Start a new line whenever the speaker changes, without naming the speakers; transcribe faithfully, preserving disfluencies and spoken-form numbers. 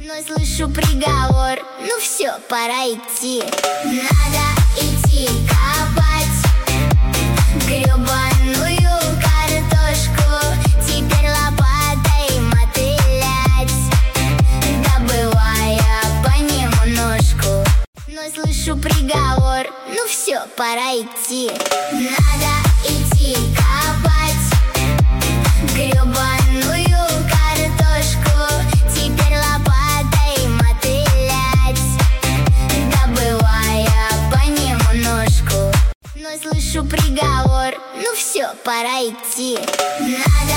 Но слышу приговор, ну все, пора идти. Надо идти копать гребаную картошку, теперь лопатой мотылять, добывая понемножку. Но слышу приговор, ну все, пора идти. Надо идти копать гребаную картошку, теперь лопатой мотылять, добывая понемножку. Но слышу приговор, ну все, пора идти. Надо